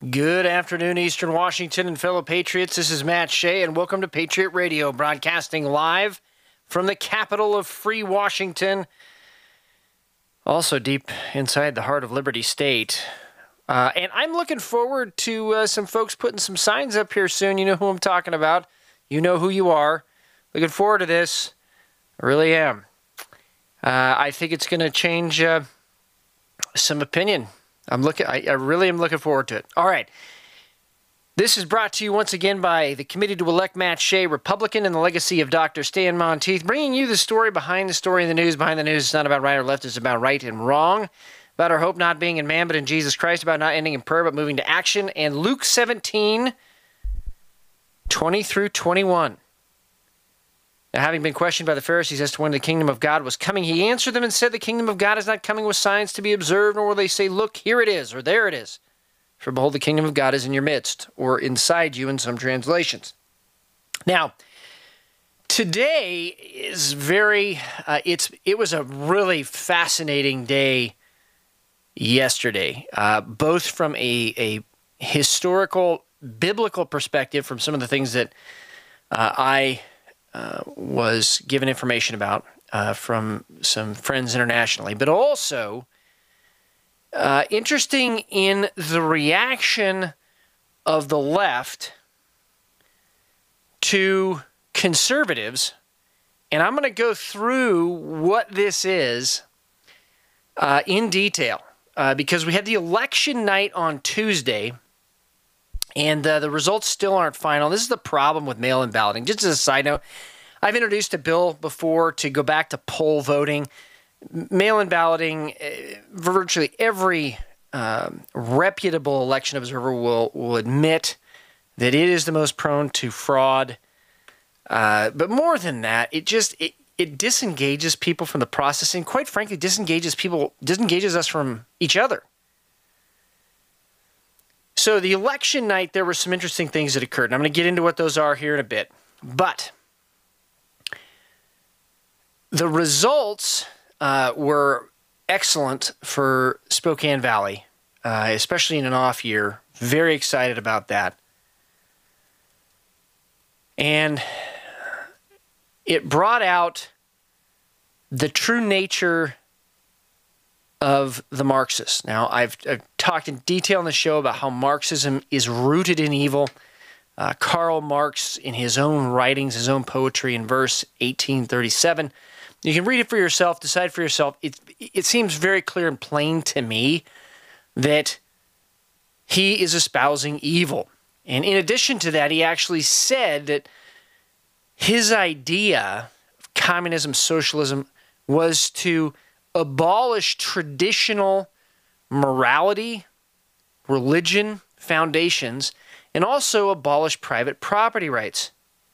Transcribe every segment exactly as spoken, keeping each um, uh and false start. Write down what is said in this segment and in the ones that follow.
Good afternoon, Eastern Washington and fellow Patriots. This is Matt Shea, and welcome to Patriot Radio, broadcasting live from the capital of free Washington, also deep inside the heart of Liberty State. Uh, and I'm looking forward to uh, some folks putting some signs up here soon. You know who I'm talking about. You know who you are. Looking forward to this. I really am. Uh, I think it's going to change uh, some opinion. I'm looking. I, I really am looking forward to it. All right. This is brought to you once again by the Committee to Elect Matt Shea, Republican, and the legacy of Doctor Stan Monteith, bringing you the story behind the story in the news. Behind the news, it's not about right or left. It's about right and wrong. About our hope not being in man, but in Jesus Christ. About not ending in prayer, but moving to action. And Luke seventeen, twenty through twenty-one. Now, having been questioned by the Pharisees as to when the kingdom of God was coming, he answered them and said, the kingdom of God is not coming with signs to be observed, nor will they say, look, here it is, or there it is. For behold, the kingdom of God is in your midst, or inside you in some translations. Now, today is very, uh, it's it was a really fascinating day yesterday, uh, both from a, a historical, biblical perspective, from some of the things that uh, I Uh, was given information about uh, from some friends internationally, but also uh, interesting in the reaction of the left to conservatives. And I'm going to go through what this is uh, in detail uh, because we had the election night on Tuesday. And uh, the results still aren't final. This is the problem with mail-in balloting. Just as a side note, I've introduced a bill before to go back to poll voting. Mail-in balloting, uh, virtually every um, reputable election observer will, will admit that it is the most prone to fraud. Uh, but more than that, it just it, it disengages people from the process, and quite frankly, disengages people, disengages us from each other. So the election night, there were some interesting things that occurred, and I'm going to get into what those are here in a bit. But the results uh, were excellent for Spokane Valley, uh, especially in an off year. Very excited about that. And it brought out the true nature of the Marxists. Now, I've, I've talked in detail on the show about how Marxism is rooted in evil. Uh, Karl Marx, in his own writings, his own poetry, in verse eighteen thirty-seven, you can read it for yourself, decide for yourself. It, it seems very clear and plain to me that he is espousing evil. And in addition to that, he actually said that his idea of communism, socialism, was to abolish traditional morality, religion, foundations, and also abolish private property rights.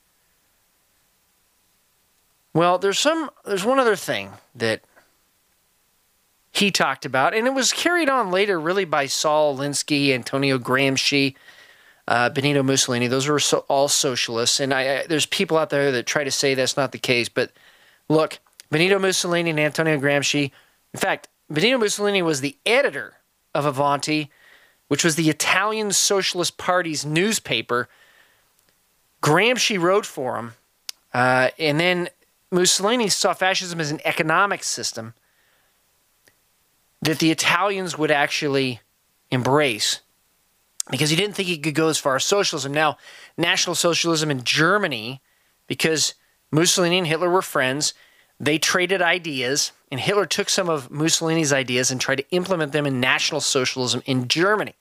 Well, there's some there's one other thing that he talked about, and it was carried on later really by Saul Alinsky, Antonio Gramsci, uh, Benito Mussolini. Those were so, all socialists, and I, I, there's people out there that try to say that's not the case, but look, Benito Mussolini and Antonio Gramsci. In fact, Benito Mussolini was the editor of Avanti, which was the Italian Socialist Party's newspaper. Gramsci wrote for him, uh, and then Mussolini saw fascism as an economic system that the Italians would actually embrace because he didn't think he could go as far as socialism. Now, National Socialism in Germany, because Mussolini and Hitler were friends, they traded ideas, and Hitler took some of Mussolini's ideas and tried to implement them in National Socialism in Germany.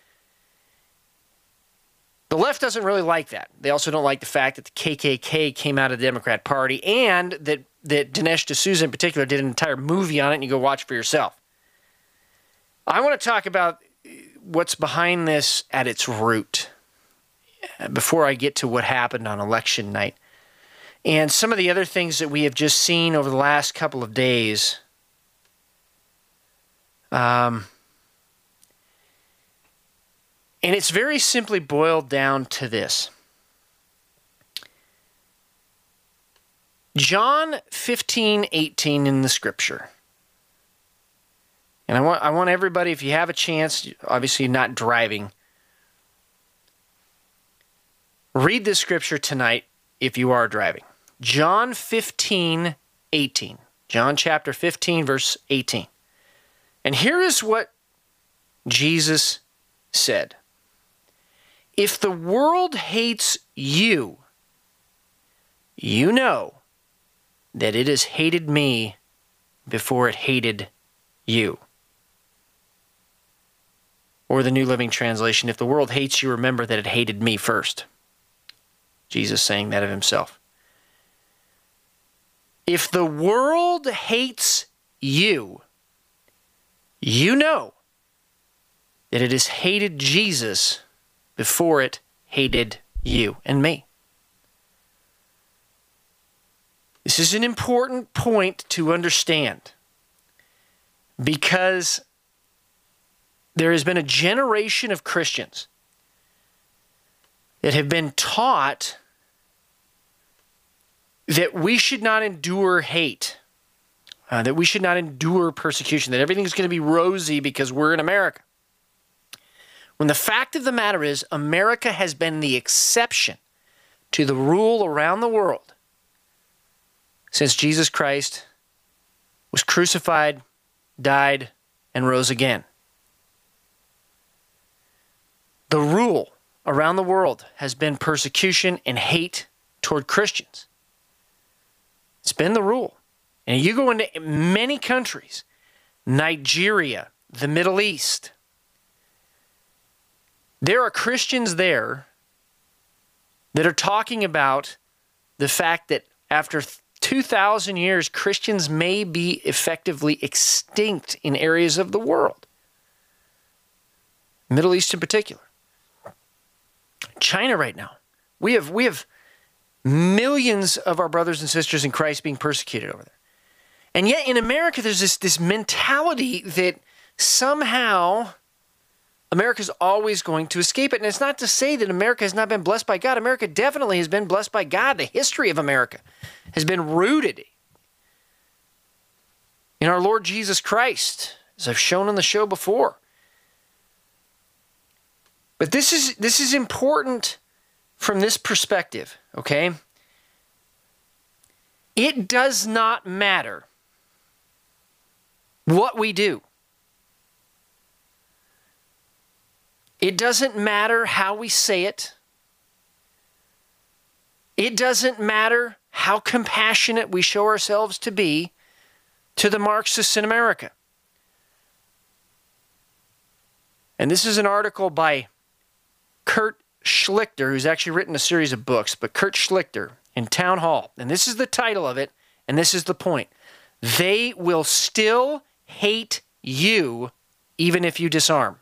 The left doesn't really like that. They also don't like the fact that the K K K came out of the Democrat Party, and that, that Dinesh D'Souza in particular did an entire movie on it, and you go watch for yourself. I want to talk about what's behind this at its root before I get to what happened on election night. And some of the other things that we have just seen over the last couple of days. Um, and it's very simply boiled down to this. John fifteen eighteen in the scripture. And I want I want everybody, if you have a chance, obviously not driving, Read this scripture tonight if you are driving. John fifteen, eighteen. John chapter fifteen, verse eighteen. And here is what Jesus said. If the world hates you, you know that it has hated me before it hated you. Or the New Living Translation, if the world hates you, remember that it hated me first. Jesus saying that of himself. If the world hates you, you know that it has hated Jesus before it hated you and me. This is an important point to understand because there has been a generation of Christians that have been taught that we should not endure hate, uh, that we should not endure persecution, that everything is going to be rosy because we're in America. When the fact of the matter is, America has been the exception to the rule around the world since Jesus Christ was crucified, died, and rose again. The rule around the world has been persecution and hate toward Christians. It's been the rule. And you go into many countries, Nigeria, the Middle East, there are Christians there that are talking about the fact that after two thousand years, Christians may be effectively extinct in areas of the world. Middle East in particular. China right now. We have, we have millions of our brothers and sisters in Christ being persecuted over there. And yet in America, there's this, this mentality that somehow America's always going to escape it. And it's not to say that America has not been blessed by God. America definitely has been blessed by God. The history of America has been rooted in our Lord Jesus Christ, as I've shown on the show before. But this is this is important from this perspective, okay? It does not matter what we do. It doesn't matter how we say it. It doesn't matter how compassionate we show ourselves to be to the Marxists in America. And this is an article by Kurt Schlichter, who's actually written a series of books, but Kurt Schlichter in Town Hall. And this is the title of it, and this is the point. They will still hate you even if you disarm.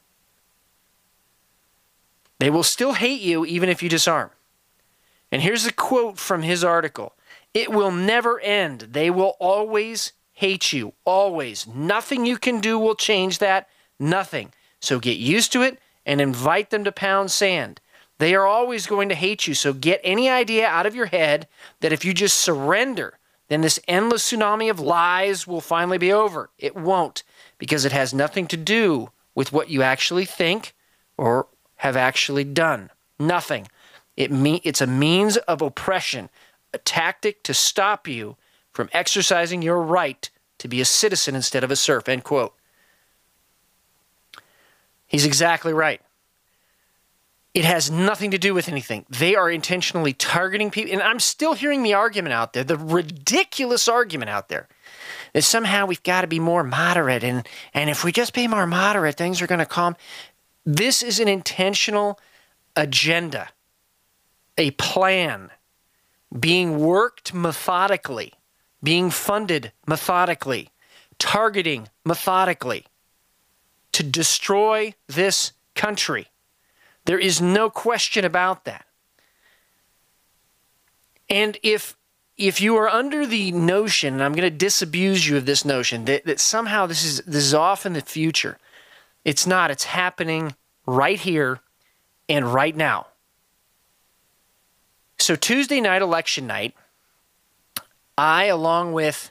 They will still hate you even if you disarm. And here's a quote from his article. It will never end. They will always hate you. Always. Nothing you can do will change that. Nothing. So get used to it and invite them to pound sand. They are always going to hate you. So get any idea out of your head that if you just surrender, then this endless tsunami of lies will finally be over. It won't, because it has nothing to do with what you actually think or have actually done. Nothing. It me- it's a means of oppression, a tactic to stop you from exercising your right to be a citizen instead of a serf, end quote. He's exactly right. It has nothing to do with anything. They are intentionally targeting people. And I'm still hearing the argument out there, the ridiculous argument out there, that somehow we've got to be more moderate. And, and if we just be more moderate, things are going to calm. This is an intentional agenda, a plan being worked methodically, being funded methodically, targeting methodically to destroy this country. There is no question about that. And if if you are under the notion, and I'm going to disabuse you of this notion, that, that somehow this is this is off in the future, it's not. It's happening right here and right now. So Tuesday night, election night, I, along with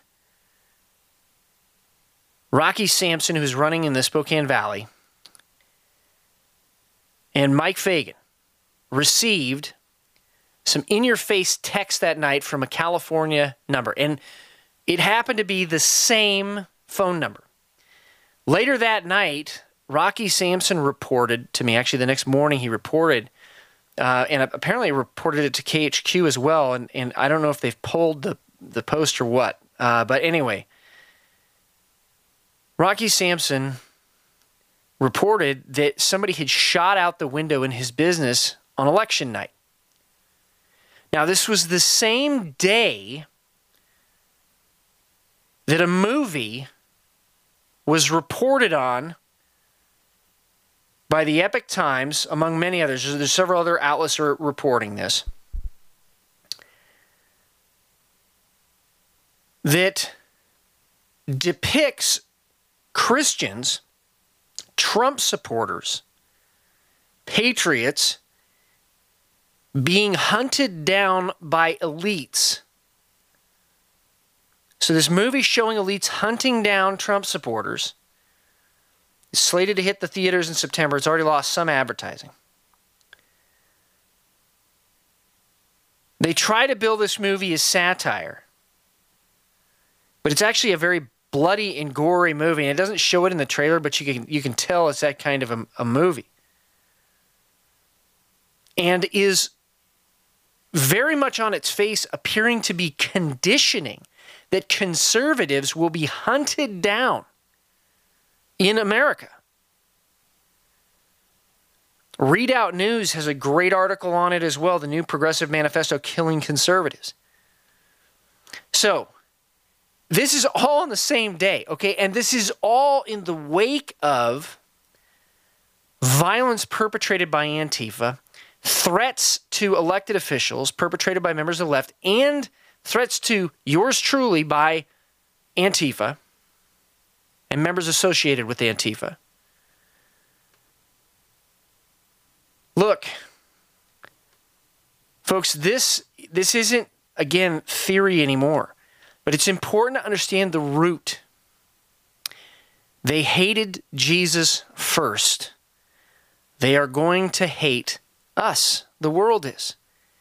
Rocky Sampson, who's running in the Spokane Valley, and Mike Fagan, received some in-your-face text that night from a California number, and it happened to be the same phone number. Later that night, Rocky Sampson reported to me, actually the next morning he reported, uh, and apparently reported it to K H Q as well, and, and I don't know if they've pulled the, the post or what, uh, but anyway, Rocky Sampson reported that somebody had shot out the window in his business on election night. Now, this was the same day that a movie was reported on by the Epoch Times, among many others. There's several other outlets are reporting this, that depicts Christians, Trump supporters, patriots, being hunted down by elites. So this movie showing elites hunting down Trump supporters is slated to hit the theaters in September. It's already lost some advertising. They try to bill this movie as satire, but it's actually a very bloody and gory movie. And it doesn't show it in the trailer, but you can you can tell it's that kind of a, a movie. And is very much on its face appearing to be conditioning that conservatives will be hunted down in America. Readout News has a great article on it as well, the new Progressive Manifesto, Killing Conservatives. So, this is all on the same day, okay? And this is all in the wake of violence perpetrated by Antifa, threats to elected officials perpetrated by members of the left, and threats to yours truly by Antifa and members associated with Antifa. Look, folks, this, this isn't, again, theory anymore, but it's important to understand the root. They hated Jesus first. They are going to hate us. The world is.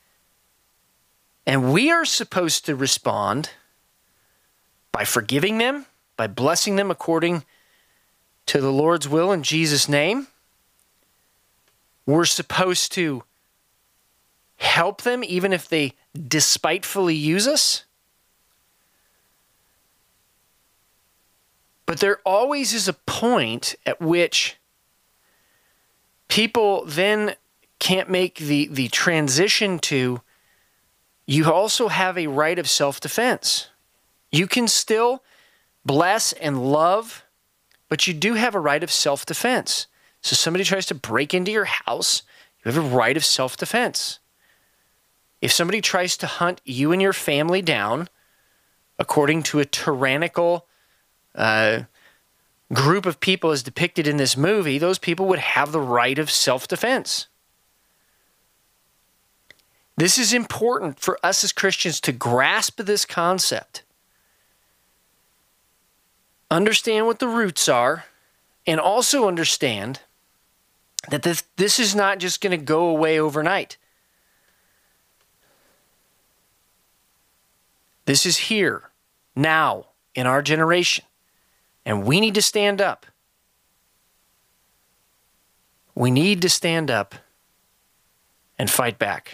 And we are supposed to respond by forgiving them, by blessing them according to the Lord's will in Jesus' name. We're supposed to help them even if they despitefully use us. But there always is a point at which people then can't make the, the transition to, you also have a right of self-defense. You can still bless and love, but you do have a right of self-defense. So somebody tries to break into your house, you have a right of self-defense. If somebody tries to hunt you and your family down, according to a tyrannical uh, group of people as depicted in this movie, those people would have the right of self-defense. This is important for us as Christians to grasp this concept. Understand what the roots are, and also understand that this, this is not just going to go away overnight. This is here, now, in our generation, and we need to stand up. We need to stand up and fight back.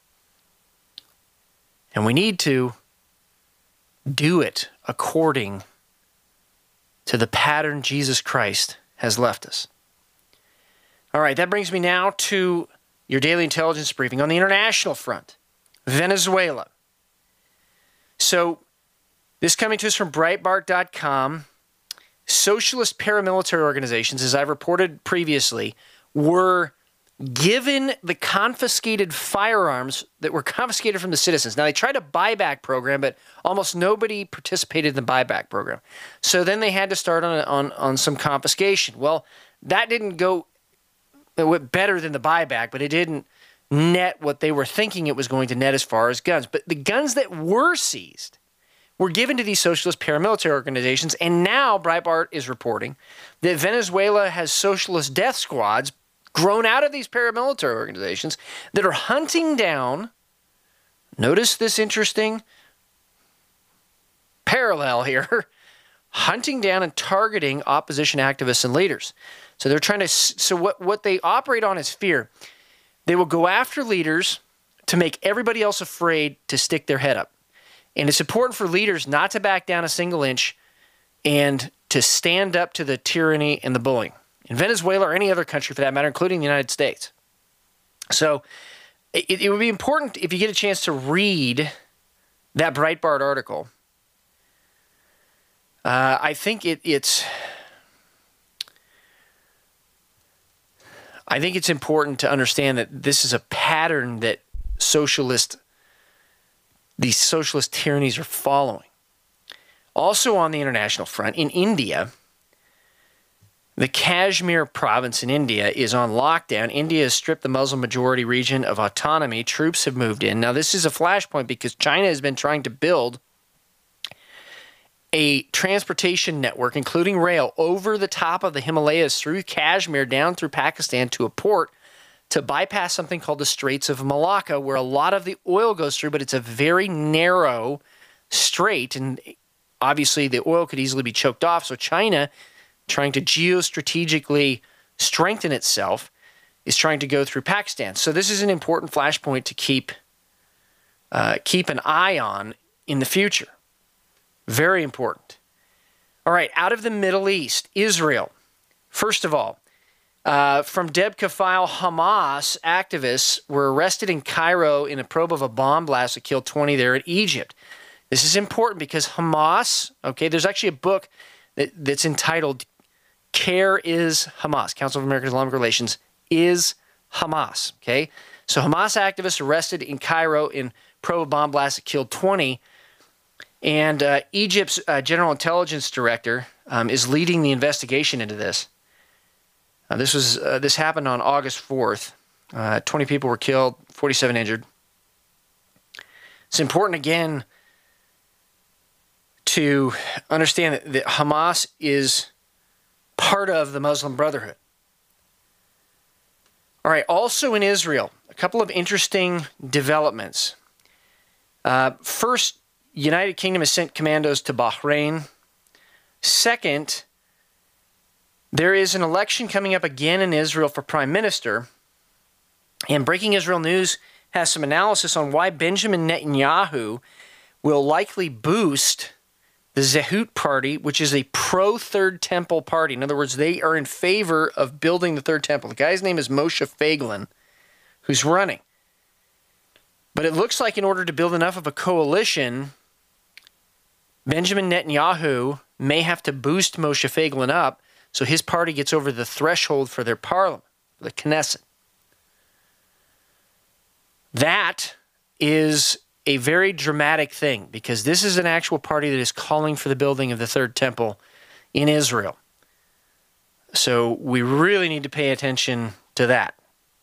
And we need to do it according to the pattern Jesus Christ has left us. All right, that brings me now to your daily intelligence briefing on the international front. Venezuela. So, this coming to us from Breitbart dot com. Socialist paramilitary organizations, as I've reported previously, were given the confiscated firearms that were confiscated from the citizens. Now, they tried a buyback program, but almost nobody participated in the buyback program. So then they had to start on, on, on some confiscation. Well, that didn't go it went better than the buyback, but it didn't net what they were thinking it was going to net as far as guns. But the guns that were seized were given to these socialist paramilitary organizations, and now Breitbart is reporting that Venezuela has socialist death squads grown out of these paramilitary organizations that are hunting down Notice this interesting parallel here. Hunting down and targeting opposition activists and leaders. So they're trying to, so what, what they operate on is fear. They will go after leaders to make everybody else afraid to stick their head up. And it's important for leaders not to back down a single inch and to stand up to the tyranny and the bullying. In Venezuela or any other country for that matter, including the United States. So it, it would be important if you get a chance to read that Breitbart article. Uh, I think it, it's I think it's important to understand that this is a pattern that socialist, these socialist tyrannies are following. Also on the international front, in India, the Kashmir province in India is on lockdown. India has stripped the Muslim majority region of autonomy. Troops have moved in. Now, this is a flashpoint because China has been trying to build a transportation network, including rail, over the top of the Himalayas through Kashmir down through Pakistan to a port to bypass something called the Straits of Malacca, where a lot of the oil goes through, but it's a very narrow strait, and obviously the oil could easily be choked off. So China, trying to geostrategically strengthen itself, is trying to go through Pakistan. So this is an important flashpoint to keep uh, keep an eye on in the future. Very important. All right, out of the Middle East, Israel. First of all, uh, from Debka file, Hamas activists were arrested in Cairo in a probe of a bomb blast that killed twenty there in Egypt. This is important because Hamas, okay, there's actually a book that, that's entitled Care is Hamas, Council of American Islamic Relations is Hamas, okay? So Hamas activists arrested in Cairo in probe of bomb blast that killed twenty. And uh, Egypt's uh, General Intelligence Director um, is leading the investigation into this. Uh, this was uh, this happened on August fourth. Uh, twenty people were killed, forty-seven injured. It's important, again, to understand that, that Hamas is part of the Muslim Brotherhood. All right, also in Israel, a couple of interesting developments. Uh, first, United Kingdom has sent commandos to Bahrain. Second, there is an election coming up again in Israel for prime minister. And Breaking Israel News has some analysis on why Benjamin Netanyahu will likely boost the Zehut Party, which is a pro-Third Temple party. In other words, they are in favor of building the Third Temple. The guy's name is Moshe Feiglin, who's running. But it looks like in order to build enough of a coalition, Benjamin Netanyahu may have to boost Moshe Feiglin up so his party gets over the threshold for their parliament, the Knesset. That is a very dramatic thing because this is an actual party that is calling for the building of the Third Temple in Israel. So we really need to pay attention to that.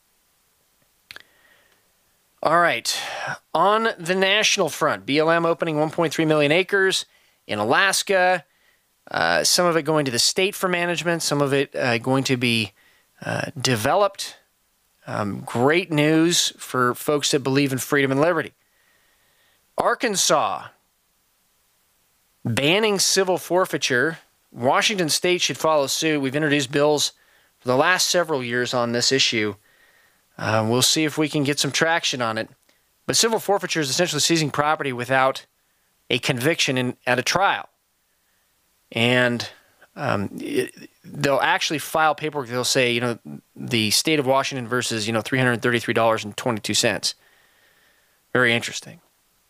All right, on the national front, B L M opening one point three million acres in Alaska, uh, some of it going to the state for management, some of it uh, going to be uh, developed. Um, great news for folks that believe in freedom and liberty. Arkansas, banning civil forfeiture. Washington State should follow suit. We've introduced bills for the last several years on this issue. Uh, we'll see if we can get some traction on it. But civil forfeiture is essentially seizing property without a conviction in, at a trial. And um, it, they'll actually file paperwork. They'll say, you know, the state of Washington versus, you know, three hundred thirty-three dollars and twenty-two cents. Very interesting.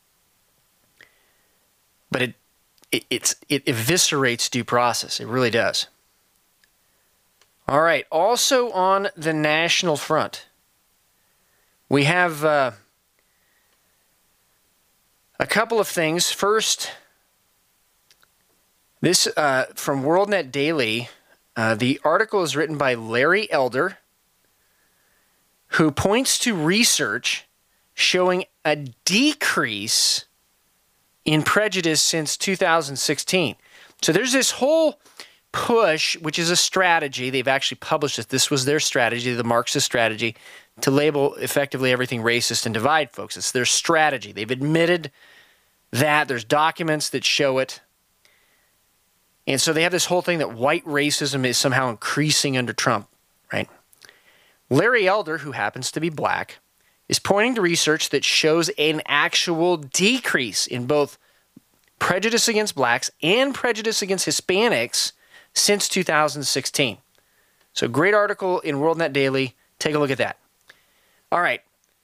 But it, it, it's, it eviscerates due process. It really does. All right. Also on the national front, we have uh, a couple of things. First, this uh, from WorldNet Daily. Uh, the article is written by Larry Elder, who points to research showing a decrease in prejudice since two thousand sixteen. So there's this whole push, which is a strategy. They've actually published it. This was their strategy, the Marxist strategy, to label effectively everything racist and divide folks. It's their strategy. They've admitted that. There's documents that show it. And so they have this whole thing that white racism is somehow increasing under Trump, right? Larry Elder, who happens to be black, is pointing to research that shows an actual decrease in both prejudice against blacks and prejudice against Hispanics since two thousand sixteen. So great article in WorldNet Daily. Take a look at that. All right.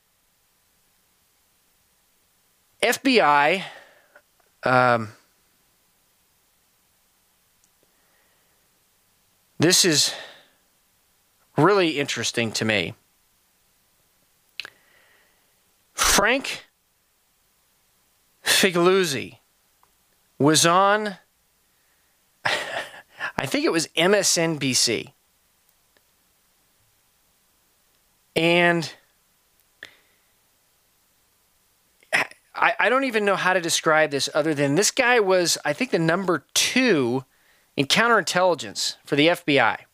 F B I um, this is really interesting to me. Frank Figliuzzi was on, I think it was M S N B C. And I, I don't even know how to describe this other than this guy was, I think, the number two in counterintelligence for the F B I.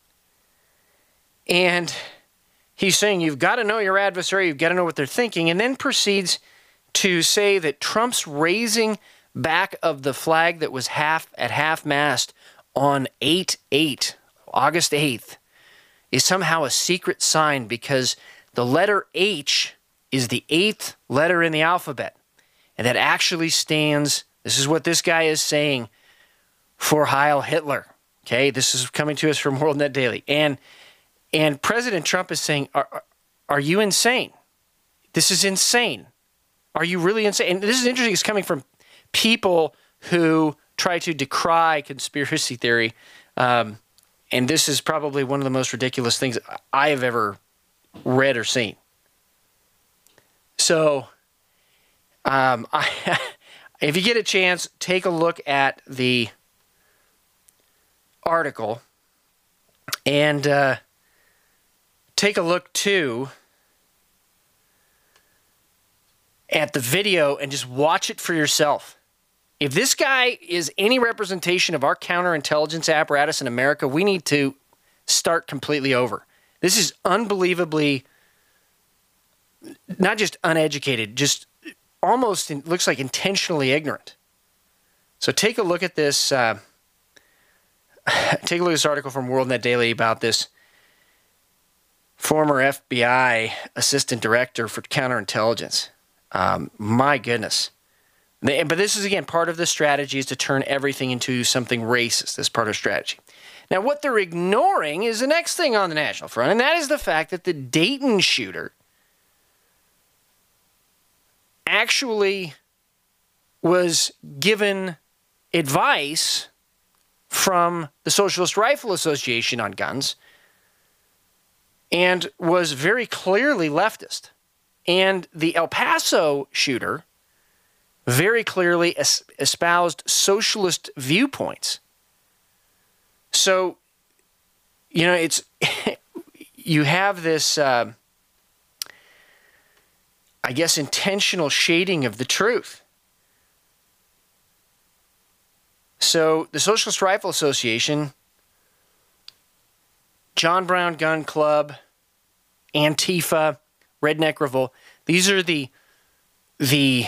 And he's saying you've got to know your adversary, you've got to know what they're thinking, and then proceeds to say that Trump's raising back of the flag that was half at half-mast on eight eight, August eighth, is somehow a secret sign because the letter H is the eighth letter in the alphabet. And that actually stands, this is what this guy is saying, for Heil Hitler. Okay, this is coming to us from WorldNet Daily. And and President Trump is saying, are, are, are you insane? This is insane. Are you really insane? And this is interesting. It's coming from people who try to decry conspiracy theory. Um, and this is probably one of the most ridiculous things I have ever read or seen. So, um, I, if you get a chance, take a look at the article and uh, take a look, too, at the video and just watch it for yourself. If this guy is any representation of our counterintelligence apparatus in America, we need to start completely over. This is unbelievably, not just uneducated, just almost in, looks like intentionally ignorant. So take a look at this. Uh, take a look at this article from WorldNet Daily about this former F B I assistant director for counterintelligence. Um, my goodness. But this is, again, part of the strategy is to turn everything into something racist. That's part of strategy. Now, what they're ignoring is the next thing on the national front, and that is the fact that the Dayton shooter actually was given advice from the Socialist Rifle Association on guns and was very clearly leftist. And the El Paso shooter very clearly es- espoused socialist viewpoints. So, you know, it's you have this, uh, I guess, intentional shading of the truth. So the Socialist Rifle Association, John Brown Gun Club, Antifa, Redneck Revolt, these are the the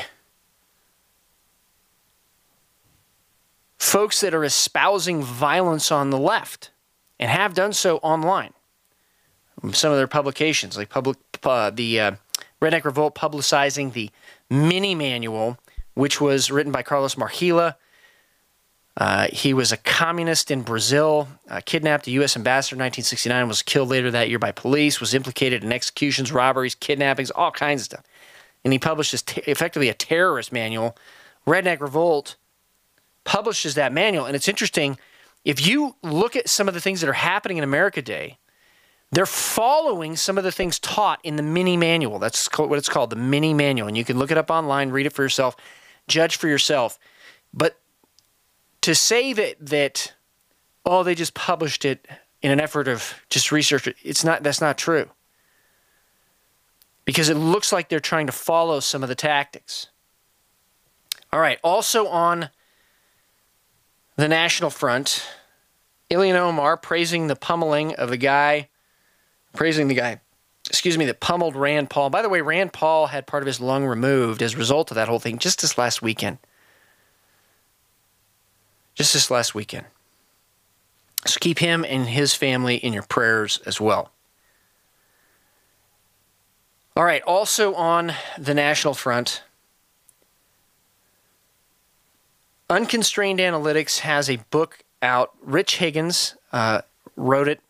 folks that are espousing violence on the left and have done so online. Some of their publications, like public, uh, the uh, Redneck Revolt publicizing the mini manual, which was written by Carlos Margila. Uh, he was a communist in Brazil, uh, kidnapped a U S ambassador in nineteen sixty-nine, was killed later that year by police, was implicated in executions, robberies, kidnappings, all kinds of stuff. And he published this t- effectively a terrorist manual. Redneck Revolt publishes that manual. And it's interesting, if you look at some of the things that are happening in America today, they're following some of the things taught in the mini manual. That's what it's called, the mini manual. And you can look it up online, read it for yourself, judge for yourself. But to say that, that oh, they just published it in an effort of just research, it's not, that's not true. Because it looks like they're trying to follow some of the tactics. All right, also on the national front, Ilhan Omar praising the pummeling of the guy, praising the guy excuse me, that pummeled Rand Paul. By the way, Rand Paul had part of his lung removed as a result of that whole thing just this last weekend. Just this last weekend. So keep him and his family in your prayers as well. All right, also on the national front, Unconstrained Analytics has a book out. Rich Higgins uh, wrote it.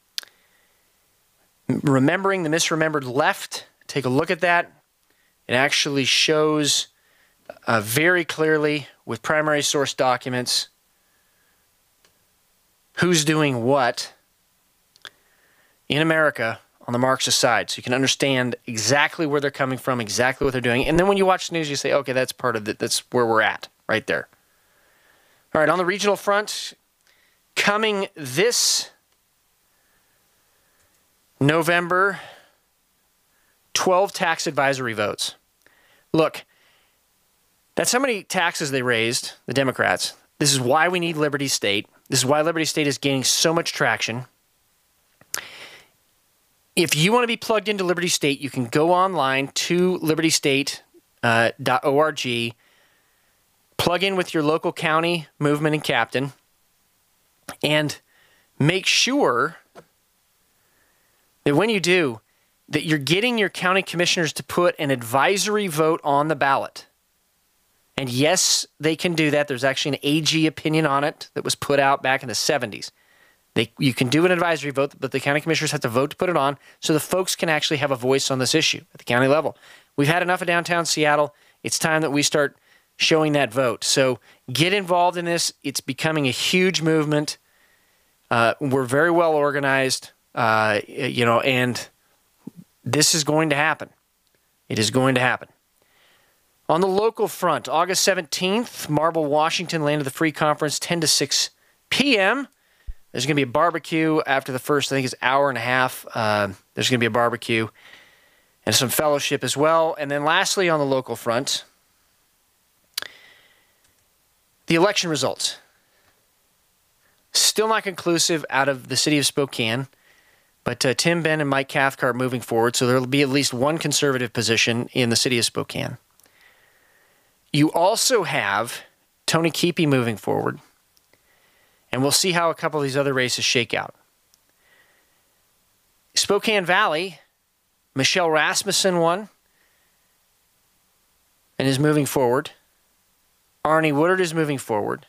Remembering the Misremembered Left. Take a look at that. It actually shows uh, very clearly with primary source documents who's doing what in America on the Marxist side. So you can understand exactly where they're coming from, exactly what they're doing. And then when you watch the news, you say, okay, that's part of it. That's where we're at right there. All right, on the regional front, coming this November, twelve tax advisory votes. Look, that's how many taxes they raised, the Democrats. This is why we need Liberty State. This is why Liberty State is gaining so much traction. If you want to be plugged into Liberty State, you can go online to liberty state dot org, plug in with your local county movement and captain, and make sure that when you do, that you're getting your county commissioners to put an advisory vote on the ballot. And yes, they can do that. There's actually an A G opinion on it that was put out back in the seventies. They, you can do an advisory vote, but the county commissioners have to vote to put it on so the folks can actually have a voice on this issue at the county level. We've had enough of downtown Seattle. It's time that we start showing that vote. So get involved in this. It's becoming a huge movement. Uh, we're very well organized, uh, you know, and this is going to happen. It is going to happen. On the local front, August seventeenth, Marble, Washington, Land of the Free Conference, ten to six p.m. There's going to be a barbecue after the first, I think it's hour and a half. Uh, there's going to be a barbecue and some fellowship as well. And then lastly, on the local front, the election results. Still not conclusive out of the city of Spokane, but uh, Tim Benn and Mike Cathcart moving forward, so there will be at least one conservative position in the city of Spokane. You also have Tony Keepy moving forward, and we'll see how a couple of these other races shake out. Spokane Valley, Michelle Rasmussen won and is moving forward. Arnie Woodard is moving forward.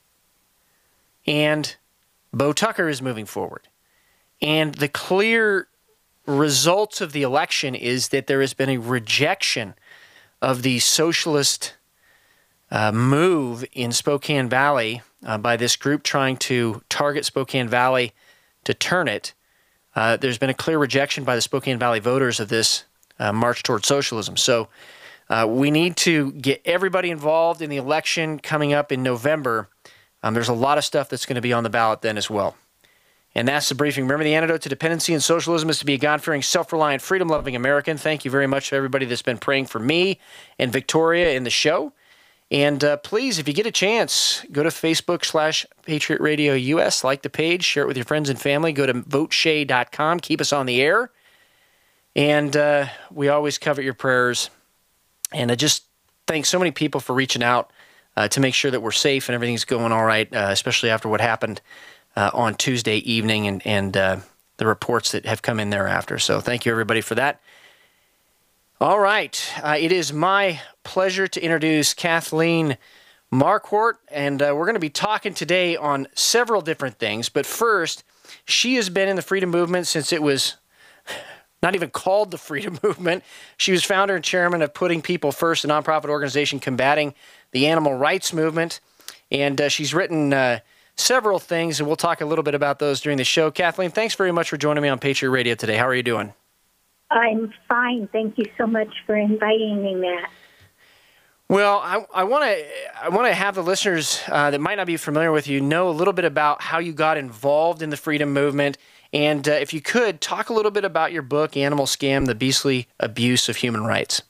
And Bo Tucker is moving forward. And the clear results of the election is that there has been a rejection of the socialist uh, move in Spokane Valley uh, by this group trying to target Spokane Valley to turn it. Uh, there's been a clear rejection by the Spokane Valley voters of this uh, march toward socialism. So uh, we need to get everybody involved in the election coming up in November. Um, there's a lot of stuff that's going to be on the ballot then as well. And that's the briefing. Remember, the antidote to dependency and socialism is to be a God-fearing, self-reliant, freedom-loving American. Thank you very much to everybody that's been praying for me and Victoria in the show. And uh, please, if you get a chance, go to Facebook slash Patriot Radio U S, like the page, share it with your friends and family. Go to vote shay dot com. Keep us on the air. And uh, we always covet your prayers. And I just thank so many people for reaching out uh, to make sure that we're safe and everything's going all right, uh, especially after what happened Uh, on Tuesday evening and, and uh, the reports that have come in thereafter. So thank you, everybody, for that. All right. Uh, it is my pleasure to introduce Kathleen Marquardt, and uh, we're going to be talking today on several different things. But first, she has been in the freedom movement since it was not even called the Freedom Movement. She was founder and chairman of Putting People First, a nonprofit organization combating the animal rights movement. And uh, she's written Uh, several things, and we'll talk a little bit about those during the show. Kathleen, thanks very much for joining me on Patriot Radio today. How are you doing? I'm fine. Thank you so much for inviting me, Matt. Well, I want to I want to have the listeners uh, that might not be familiar with you know a little bit about how you got involved in the freedom movement, and uh, if you could, talk a little bit about your book, Animal Scam, The Beastly Abuse of Human Rights.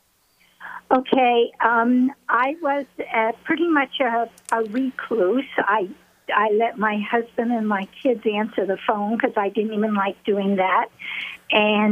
Okay. Um, I was uh, pretty much a, a recluse. I I let my husband and my kids answer the phone because I didn't even like doing that. And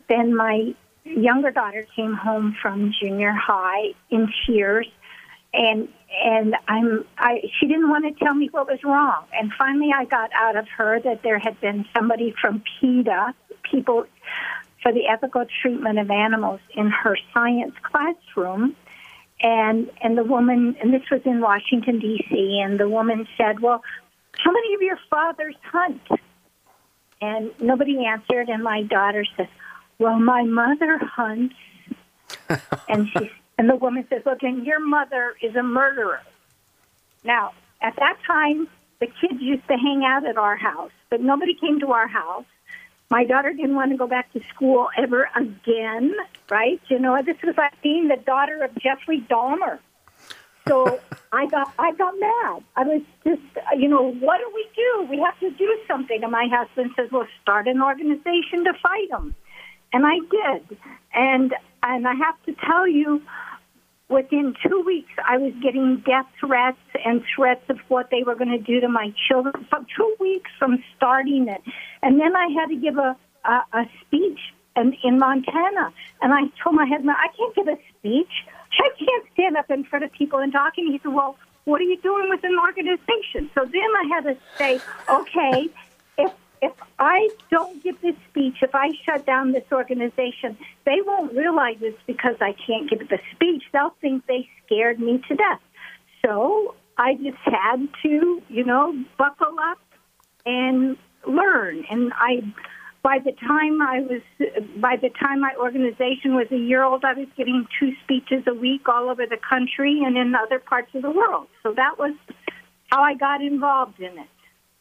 then my younger daughter came home from junior high in tears, and and I'm I she didn't want to tell me what was wrong. And finally, I got out of her that there had been somebody from PETA, People for the Ethical Treatment of Animals, in her science classroom. And and the woman, and this was in Washington, D C, and the woman said, well, how many of your fathers hunt? And nobody answered, and my daughter says, well, my mother hunts. and she, and the woman says, well, then your mother is a murderer. Now, at that time, the kids used to hang out at our house, but nobody came to our house. My daughter didn't want to go back to school ever again, right? You know, this was like being the daughter of Jeffrey Dahmer. So I got I got mad. I was just, you know, what do we do? We have to do something. And my husband says, well, start an organization to fight them. And I did. And and I have to tell you, within two weeks, I was getting death threats and threats of what they were going to do to my children. For two weeks from starting it. And then I had to give a, a, a speech in, in Montana. And I told my husband, I can't give a speech. I can't stand up in front of people and talk. And he said, well, what are you doing with an organization? So then I had to say, okay, if if I don't give this speech, if I shut down this organization, they won't realize it's because I can't give the speech. They'll think they scared me to death. So I just had to, you know, buckle up and learn. And I, by the time I was, by the time my organization was a year old, I was giving two speeches a week all over the country and in other parts of the world. So that was how I got involved in it.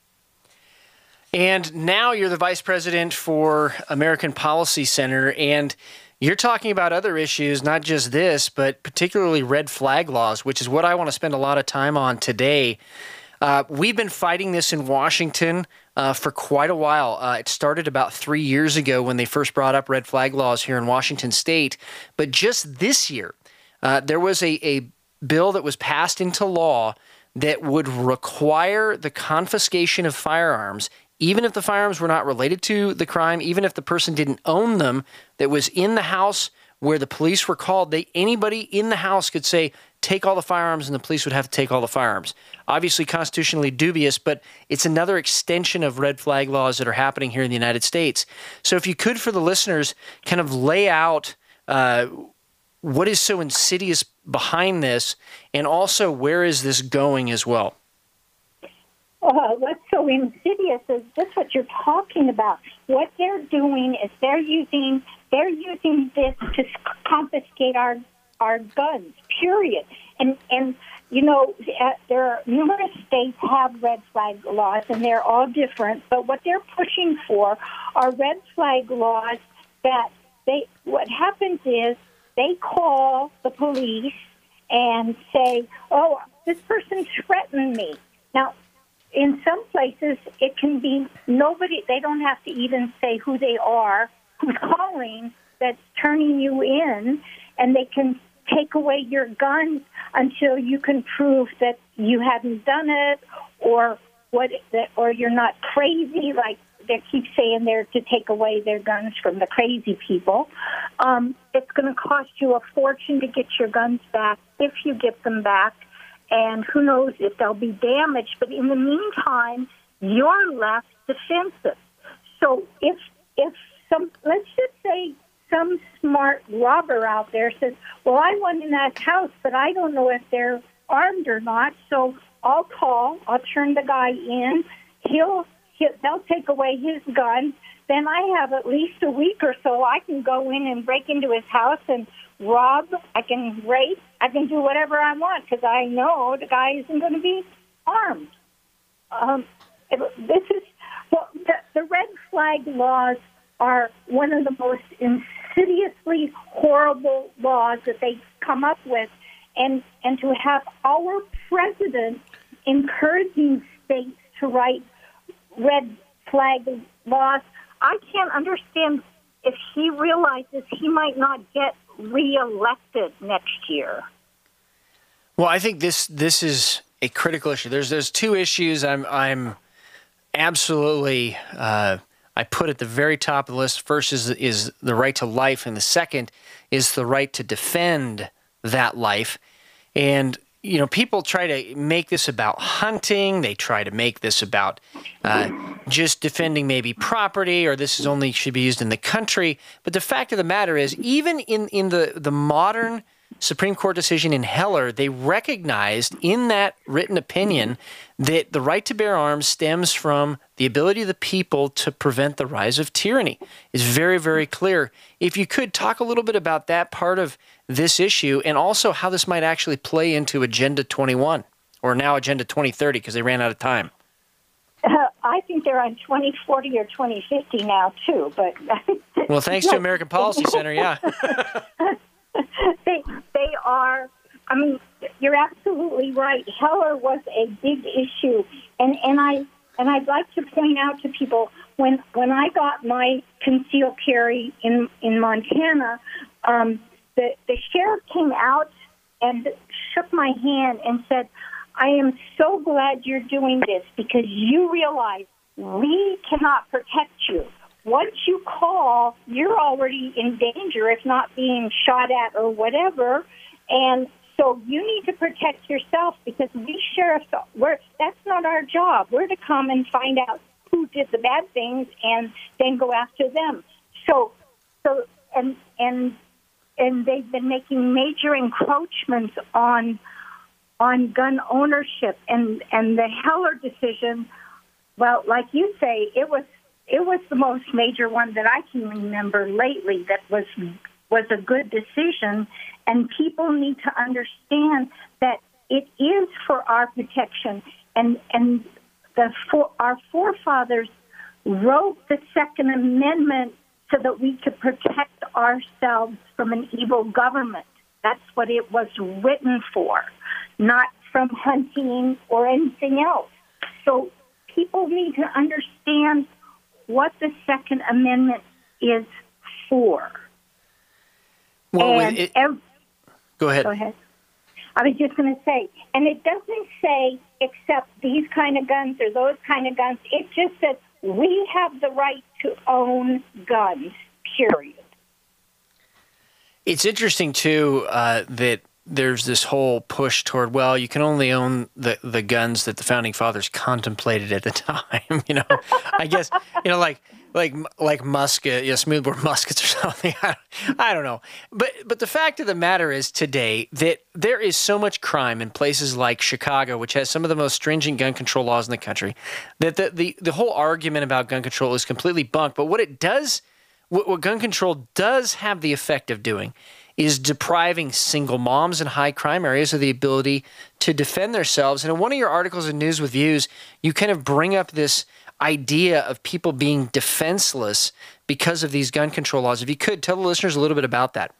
And now you're the vice president for American Policy Center, and you're talking about other issues, not just this, but particularly red flag laws, which is what I want to spend a lot of time on today. Uh, we've been fighting this in Washington uh, for quite a while. Uh, it started about three years ago when they first brought up red flag laws here in Washington state. But just this year, uh, there was a, a bill that was passed into law that would require the confiscation of firearms, even if the firearms were not related to the crime, even if the person didn't own them, that was in the house where the police were called. They, anybody in the house could say, take all the firearms, and the police would have to take all the firearms. Obviously constitutionally dubious, but it's another extension of red flag laws that are happening here in the United States. So if you could, for the listeners, kind of lay out uh, what is so insidious behind this, and also where is this going as well? Uh, what's so insidious is just what you're talking about. What they're doing is they're using they're using this to confiscate our our guns. Period. And and you know uh, there are numerous states have red flag laws, and they're all different. But what they're pushing for are red flag laws that they. What happens is they call the police and say, "Oh, this person threatened me." Now, in some places, it can be nobody, they don't have to even say who they are, who's calling, that's turning you in, and they can take away your guns until you can prove that you hadn't done it, or what, or you're not crazy, like they keep saying they're to take away their guns from the crazy people. Um, it's going to cost you a fortune to get your guns back if you get them back. And who knows if they'll be damaged. But in the meantime, you're left defensive. So if if some, let's just say some smart robber out there says, well, I went in that house, but I don't know if they're armed or not, so I'll call, I'll turn the guy in, he'll, he'll they'll take away his gun, then I have at least a week or so I can go in and break into his house and rob, I can rape, I can do whatever I want because I know the guy isn't going to be armed. Um, this is well, the, the red flag laws are one of the most insidiously horrible laws that they come up with, and and to have our president encouraging states to write red flag laws, I can't understand if he realizes he might not get reelected next year. Well, I think this this is a critical issue. There's there's two issues I'm I'm absolutely uh, I put at the very top of the list. First is is the right to life, and the second is the right to defend that life. And you know, people try to make this about hunting. They try to make this about uh, just defending maybe property, or this is only should be used in the country. But the fact of the matter is, even in, in the, the modern Supreme Court decision in Heller, they recognized in that written opinion that the right to bear arms stems from the ability of the people to prevent the rise of tyranny. It's very, very clear. If you could talk a little bit about that part of this issue, and also how this might actually play into Agenda twenty-one, or now Agenda twenty thirty, because they ran out of time. Uh, I think they're on twenty forty or twenty fifty now, too. But well, thanks to American Policy Center, yeah. they they are. I mean, you're absolutely right. Heller was a big issue, and and I and I'd like to point out to people when when I got my concealed carry in in Montana, um, the the sheriff came out and shook my hand and said, "I am so glad you're doing this because you realize we cannot protect you. Once you call, you're already in danger, if not being shot at or whatever, and so you need to protect yourself because we sheriffs, we're, that's not our job. We're to come and find out who did the bad things and then go after them." So, so and and and they've been making major encroachments on on gun ownership, and and the Heller decision. Well, like you say, it was it was the most major one that I can remember lately that was was a good decision, and people need to understand that it is for our protection, and and the for, our forefathers wrote the Second Amendment so that we could protect ourselves from an evil government. That's what it was written for, not from hunting or anything else. So people need to understand what the Second Amendment is for. Well, and it, ev- go ahead. Go ahead. I was just going to say, and it doesn't say except these kind of guns or those kind of guns. It just says we have the right to own guns, period. It's interesting, too, uh, that there's this whole push toward, well, you can only own the, the guns that the Founding Fathers contemplated at the time. You know, I guess, you know, like like like musket, you know, smoothbore muskets or something. I don't, I don't know. But but the fact of the matter is today that there is so much crime in places like Chicago, which has some of the most stringent gun control laws in the country, that the, the, the whole argument about gun control is completely bunk. But what it does, what, what gun control does have the effect of doing is depriving single moms in high crime areas of the ability to defend themselves. And in one of your articles in News with Views, you kind of bring up this idea of people being defenseless because of these gun control laws. If you could, tell the listeners a little bit about that.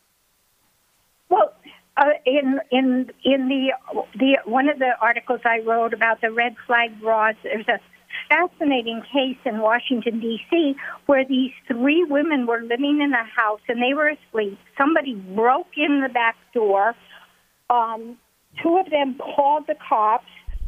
Well, uh, in in in the the one of the articles I wrote about the red flag laws, there's a fascinating case in Washington, D C, where these three women were living in a house and they were asleep. Somebody broke in the back door. Um, two of them called the cops,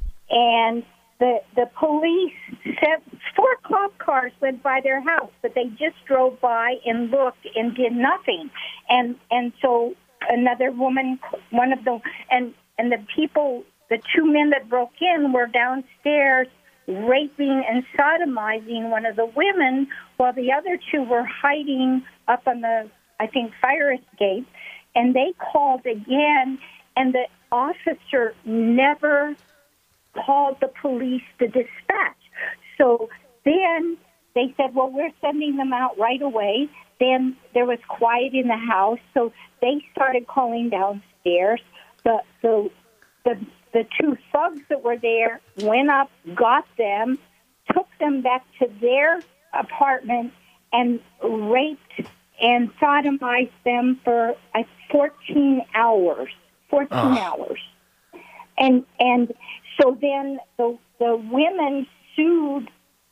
and the the police said four cop cars went by their house, but they just drove by and looked and did nothing. And and so another woman, one of the and and the people, the two men that broke in were downstairs raping and sodomizing one of the women, while the other two were hiding up on the, I think, fire escape. And they called again, and the officer never called the police to dispatch. So then they said, well, we're sending them out right away. Then there was quiet in the house, so they started calling downstairs. The the the The two thugs that were there went up, got them, took them back to their apartment, and raped and sodomized them for uh, fourteen hours. fourteen oh. hours. And and so then the the women sued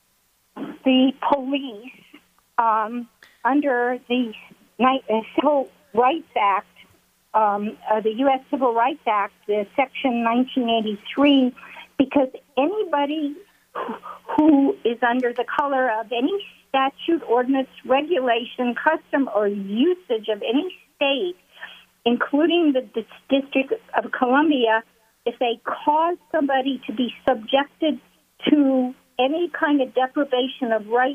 the police um, under the Civil Rights Act. Um, uh, the U S Civil Rights Act, uh, Section nineteen eighty-three, because anybody who is under the color of any statute, ordinance, regulation, custom, or usage of any state, including the D- District of Columbia, if they cause somebody to be subjected to any kind of deprivation of rights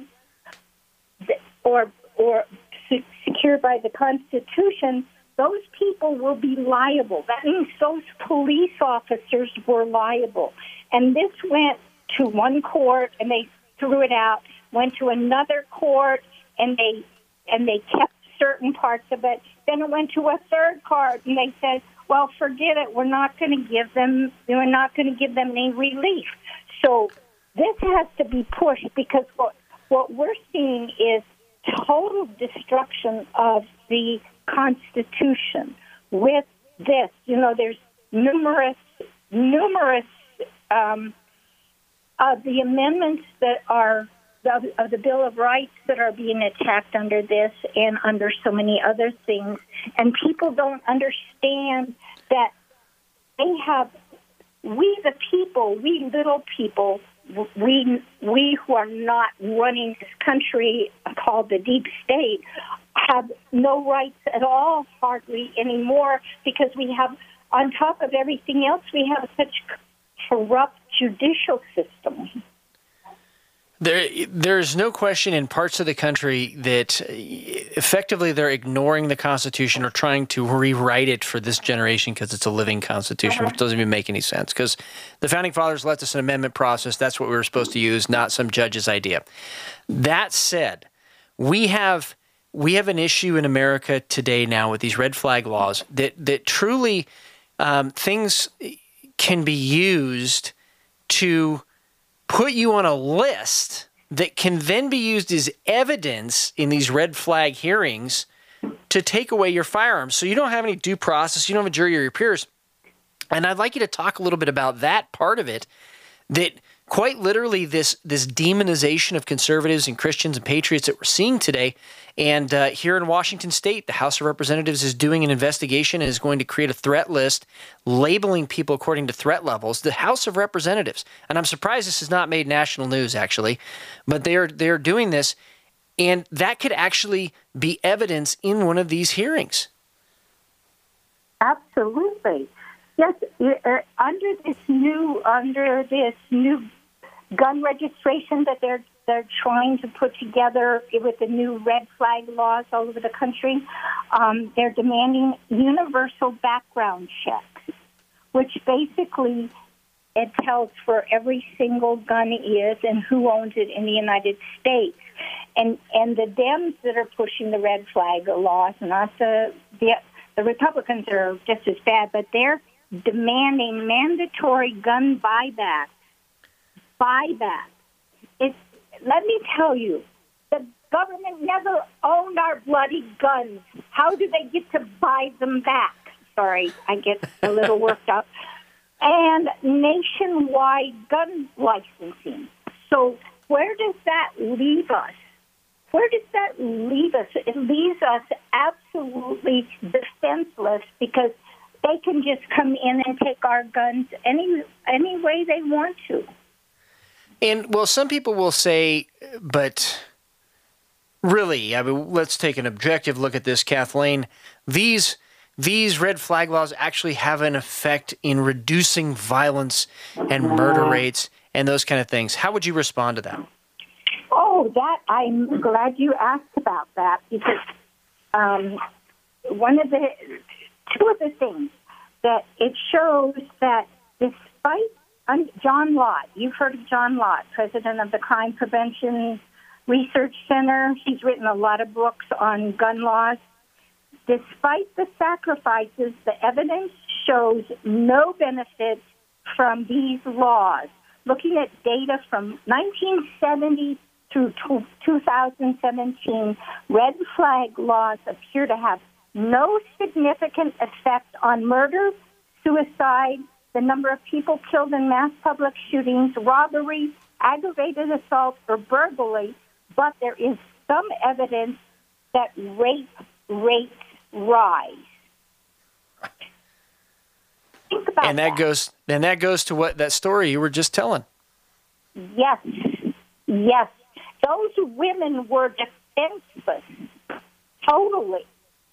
or or se- secured by the Constitution, those people will be liable. That means those police officers were liable. And this went to one court, and they threw it out. Went to another court, and they and they kept certain parts of it. Then it went to a third court, and they said, "Well, forget it. We're not going to give them. We're not going to give them any relief." So this has to be pushed, because what what we're seeing is total destruction of the Constitution with this. You know, there's numerous numerous um, of the amendments that are of, of the Bill of Rights that are being attacked under this and under so many other things. And people don't understand that they have, we the people, we little people, we we who are not running this country called the deep state, have no rights at all hardly anymore, because we have, on top of everything else, we have such corrupt judicial system. There, there's no question in parts of the country that effectively they're ignoring the Constitution or trying to rewrite it for this generation because it's a living Constitution, which doesn't even make any sense, because the Founding Fathers left us an amendment process. That's what we were supposed to use, not some judge's idea. That said, we have we have an issue in America today now with these red flag laws that, that truly um, things can be used to put you on a list that can then be used as evidence in these red flag hearings to take away your firearms. So you don't have any due process. You don't have a jury or your peers. And I'd like you to talk a little bit about that part of it, that quite literally this this demonization of conservatives and Christians and patriots that we're seeing today. And uh, here in Washington State, the House of Representatives is doing an investigation and is going to create a threat list labeling people according to threat levels. The House of Representatives, and I'm surprised this has not made national news, actually, but they are they are doing this, and that could actually be evidence in one of these hearings. Absolutely. Yes, uh, under this new under this new gun registration that they're they're trying to put together with the new red flag laws all over the country, um, they're demanding universal background checks, which basically it tells where every single gun is and who owns it in the United States. And and the Dems that are pushing the red flag laws, not the the, the Republicans are just as bad, but they're demanding mandatory gun buyback. Buyback. It's, let me tell you, the government never owned our bloody guns. How do they get to buy them back? Sorry, I get a little worked up. And nationwide gun licensing. So where does that leave us? Where does that leave us? It leaves us absolutely defenseless, because they can just come in and take our guns any any way they want to. And, well, some people will say, but really, I mean, let's take an objective look at this, Kathleen. These these red flag laws actually have an effect in reducing violence and murder rates and those kind of things. How would you respond to that? Oh, that I'm glad you asked about that, because um, one of the two of the things that it shows that despite um, John Lott, you've heard of John Lott, president of the Crime Prevention Research Center. He's written a lot of books on gun laws. Despite the sacrifices, the evidence shows no benefit from these laws. Looking at data from nineteen seventy through two thousand seventeen, red flag laws appear to have no significant effect on murder, suicide, the number of people killed in mass public shootings, robbery, aggravated assault, or burglary, but there is some evidence that rape rates rise. Think about and that, that goes and that goes to what that story you were just telling. Yes, yes. those women were defenseless, totally.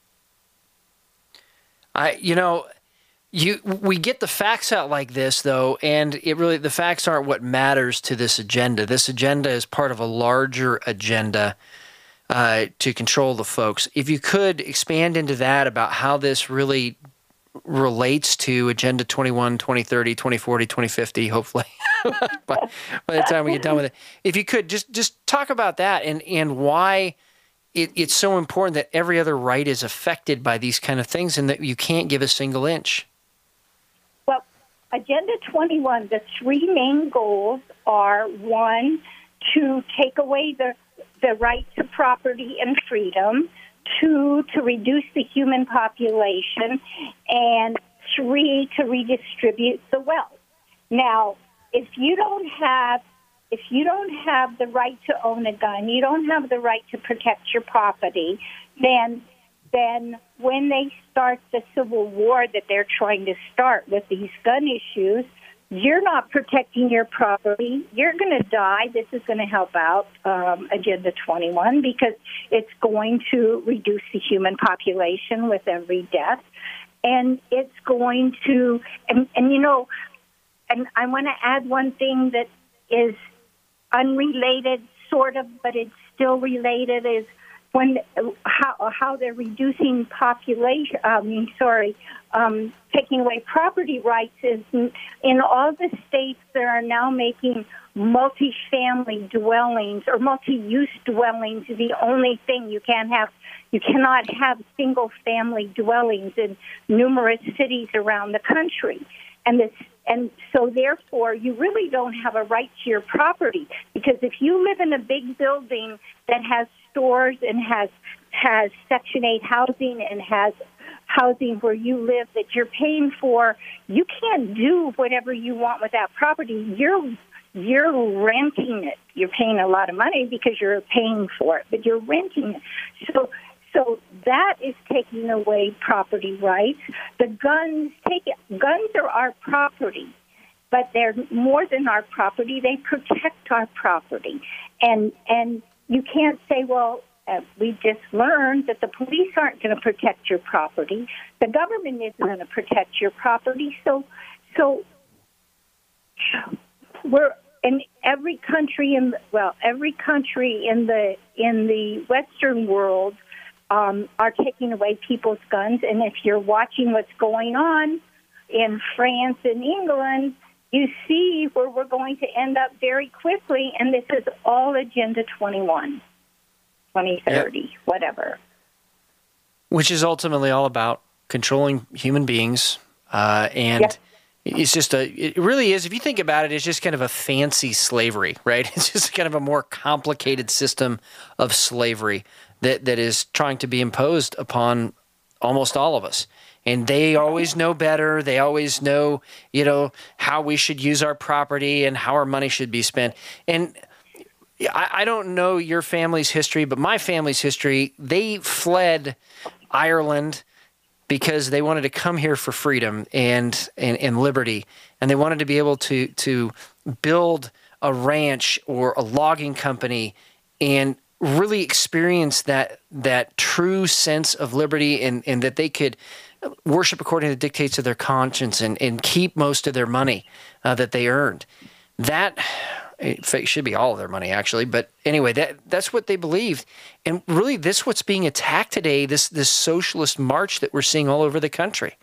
I, you know, you we get the facts out like this, though, and it really the facts aren't what matters to this agenda. This agenda is part of a larger agenda uh, to control the folks. If you could expand into that about how this really relates to Agenda twenty-one, twenty thirty, twenty forty, twenty fifty, hopefully, by, by the time we get done with it. If you could, just just talk about that and, and why it, it's so important that every other right is affected by these kind of things and that you can't give a single inch. Well, Agenda twenty-one, the three main goals are, one, to take away the, the right to property and freedom, two, to reduce the human population, and three, to redistribute the wealth. Now, if you don't have if you don't have the right to own a gun, you don't have the right to protect your property, then then when they start the civil war that they're trying to start with these gun issues, you're not protecting your property. You're going to die. This is going to help out um, Agenda twenty-one because it's going to reduce the human population with every death. And it's going to, and, and you know, and I want to add one thing that is unrelated, sort of, but it's still related, is when how how they're reducing population. I mean, sorry, um, taking away property rights is in, in all the states that are now making multi-family dwellings or multi-use dwellings the only thing. You can't have. You cannot have single-family dwellings in numerous cities around the country, and this. And so, therefore, you really don't have a right to your property because if you live in a big building that has stores and has has Section eight housing and has housing where you live that you're paying for, you can't do whatever you want with that property. You're you're renting it. You're paying a lot of money because you're paying for it, but you're renting it. So. So that is taking away property rights. The guns take it. Guns are our property, but they're more than our property. They protect our property, and and you can't say, well, uh, we just learned that the police aren't going to protect your property. The government isn't going to protect your property. So, so we're in every country in well, every country in the in the Western world. Um, are taking away people's guns. And if you're watching what's going on in France and England, you see where we're going to end up very quickly. And this is all Agenda twenty-one, twenty thirty, yep. Whatever. Which is ultimately all about controlling human beings. Uh, and yep. It's just a, it really is, if you think about it, it's just kind of a fancy slavery, right? It's just kind of a more complicated system of slavery that, that is trying to be imposed upon almost all of us. And they always know better. They always know, you know, how we should use our property and how our money should be spent. And I, I don't know your family's history, but my family's history, they fled Ireland because they wanted to come here for freedom and, and, and liberty. And they wanted to be able to, to build a ranch or a logging company and really experience that that true sense of liberty and, and that they could worship according to the dictates of their conscience and, and keep most of their money uh, that they earned. That it should be all of their money, actually. But anyway, that that's what they believed. And really, this is what's being attacked today, this this socialist march that we're seeing all over the country.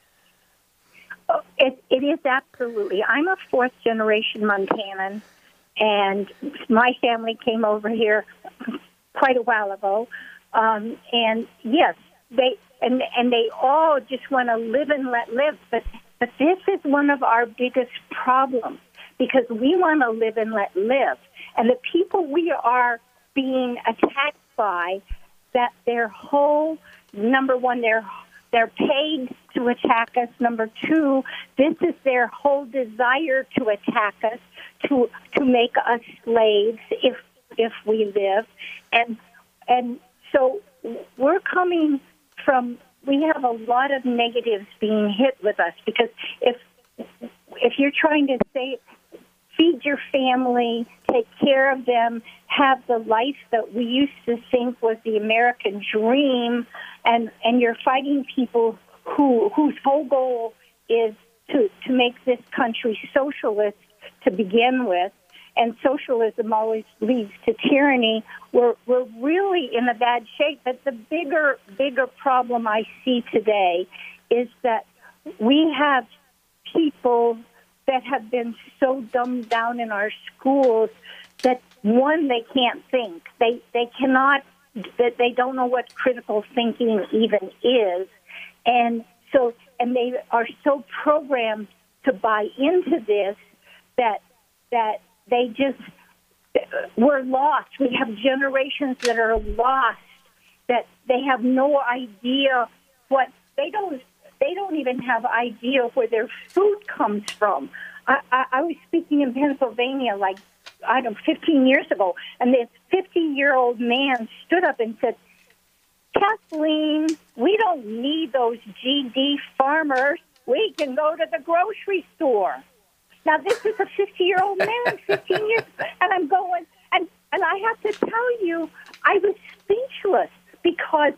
Oh, it, it is absolutely. I'm a fourth-generation Montanan, and my family came over here quite a while ago. Um, and, yes, they and and they all just want to live and let live. But, but this is one of our biggest problems, because we want to live and let live. And the people we are being attacked by, that their whole, number one, they're, they're paid to attack us. Number two, this is their whole desire to attack us, to to make us slaves if if we live. And and so we're coming from, we have a lot of negatives being hit with us, because if if you're trying to say, feed your family, take care of them, have the life that we used to think was the American dream, and, and you're fighting people who whose whole goal is to, to make this country socialist to begin with, and socialism always leads to tyranny. We're, we're really in a bad shape, but the bigger, bigger problem I see today is that we have people that have been so dumbed down in our schools that, one, they can't think. They they cannot, that they don't know what critical thinking even is. And so, and they are so programmed to buy into this that that they just, we're lost. We have generations that are lost, that they have no idea what, they don't They don't even have idea where their food comes from. I, I, I was speaking in Pennsylvania, like, I don't know, fifteen years ago, and this fifty-year-old man stood up and said, Kathleen, we don't need those G D farmers. We can go to the grocery store. Now, this is a fifty-year-old man, fifteen years, and I'm going, and, and I have to tell you, I was speechless because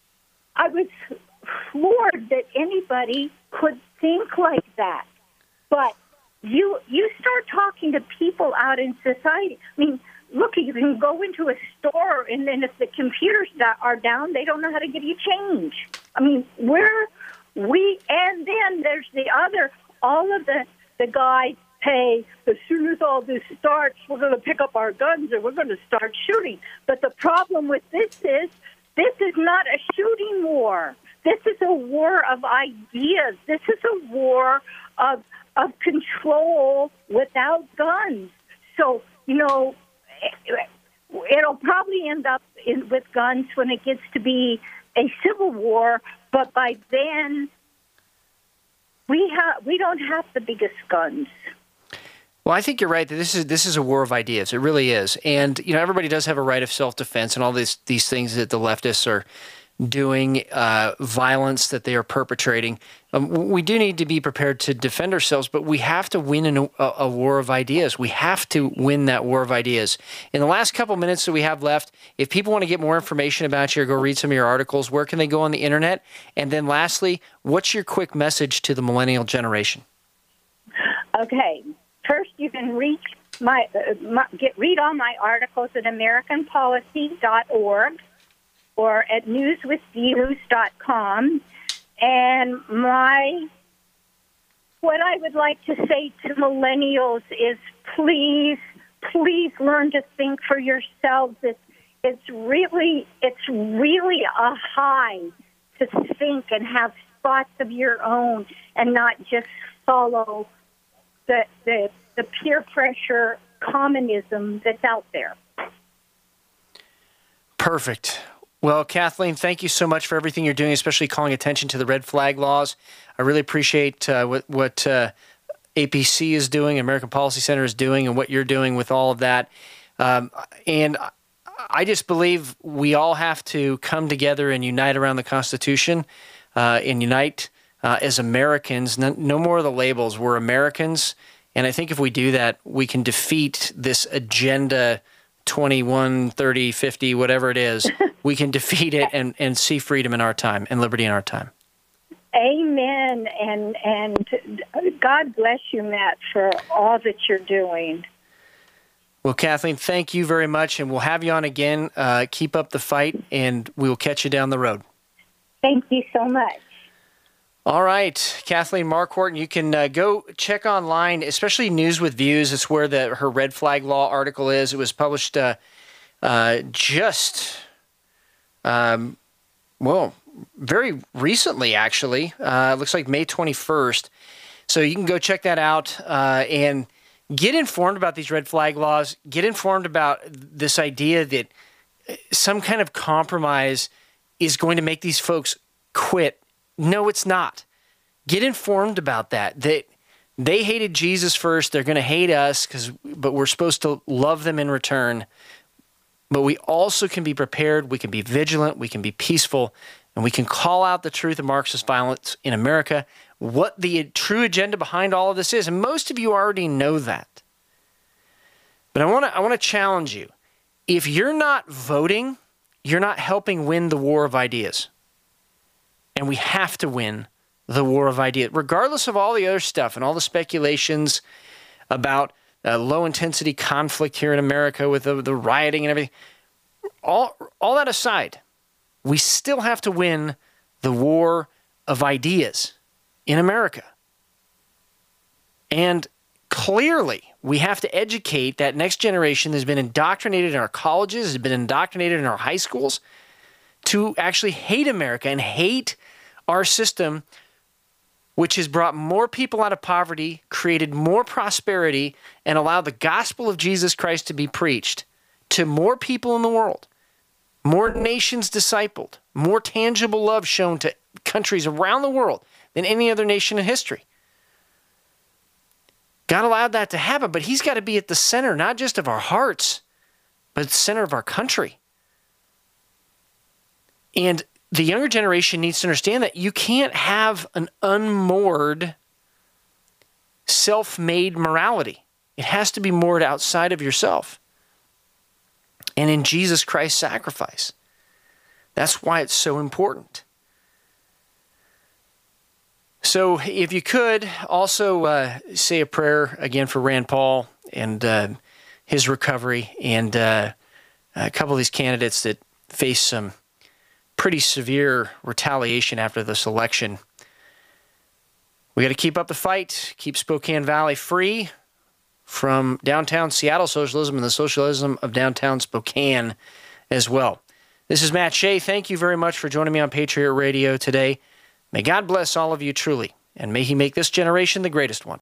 I was floored that anybody could think like that. But you you start talking to people out in society. I mean, look, you can go into a store, and then if the computers are down, they don't know how to give you change. I mean, we're, we, and then there's the other, all of the, the guys pay, as soon as all this starts, we're going to pick up our guns and we're going to start shooting. But the problem with this is, this is not a shooting war. This is a war of ideas. This is a war of of control without guns. So, you know, it'll probably end up in, with guns when it gets to be a civil war, but by then we have we don't have the biggest guns. Well, I think you're right that this is this is a war of ideas. It really is. And, you know, everybody does have a right of self-defense and all these these things that the leftists are doing, uh, violence that they are perpetrating. Um, we do need to be prepared to defend ourselves, but we have to win in a, a war of ideas. We have to win that war of ideas. In the last couple minutes that we have left, if people want to get more information about you or go read some of your articles, where can they go on the internet? And then lastly, what's your quick message to the millennial generation? Okay. First, you can reach my, uh, my get read all my articles at American Policy dot org or at news with views dot com. And my what I would like to say to millennials is, please, please learn to think for yourselves. It's it's really it's really a high to think and have thoughts of your own and not just follow the the, the peer pressure communism that's out there. Perfect. Well, Kathleen, thank you so much for everything you're doing, especially calling attention to the red flag laws. I really appreciate uh, what, what uh, A P C is doing, American Policy Center is doing, and what you're doing with all of that. Um, and I just believe we all have to come together and unite around the Constitution uh, and unite uh, as Americans. No, no more of the labels. We're Americans. And I think if we do that, we can defeat this agenda twenty-one, thirty, fifty, whatever it is. We can defeat it and, and see freedom in our time and liberty in our time. Amen. And and God bless you, Matt, for all that you're doing. Well, Kathleen, thank you very much, and we'll have you on again. Uh, keep up the fight, and we will catch you down the road. Thank you so much. All right, Kathleen Marquardt, you can uh, go check online, especially News with Views. It's where the her red flag law article is. It was published uh, uh, just, um, well, very recently, actually. Uh, it looks like May twenty-first. So you can go check that out uh, and get informed about these red flag laws. Get informed about this idea that some kind of compromise is going to make these folks quit. No, it's not. Get informed about that. That they hated Jesus first. They're going to hate us, because, but we're supposed to love them in return. But we also can be prepared. We can be vigilant. We can be peaceful. And we can call out the truth of Marxist violence in America, what the true agenda behind all of this is. And most of you already know that. But I want to I want to challenge you. If you're not voting, you're not helping win the war of ideas. And we have to win the war of ideas, regardless of all the other stuff and all the speculations about uh, low-intensity conflict here in America with the, the rioting and everything. All, all that aside, we still have to win the war of ideas in America. And clearly, we have to educate that next generation that's been indoctrinated in our colleges, has been indoctrinated in our high schools, to actually hate America and hate our system, which has brought more people out of poverty, created more prosperity, and allowed the gospel of Jesus Christ to be preached to more people in the world, more nations discipled, more tangible love shown to countries around the world than any other nation in history. God allowed that to happen, but he's got to be at the center, not just of our hearts, but at the center of our country. And the younger generation needs to understand that you can't have an unmoored, self-made morality. It has to be moored outside of yourself and in Jesus Christ's sacrifice. That's why it's so important. So if you could also uh, say a prayer again for Rand Paul and uh, his recovery, and uh, a couple of these candidates that face some pretty severe retaliation after this election. We got to keep up the fight, keep Spokane Valley free from downtown Seattle socialism and the socialism of downtown Spokane as well. This is Matt Shea. Thank you very much for joining me on Patriot Radio today. May God bless all of you truly, and may he make this generation the greatest one.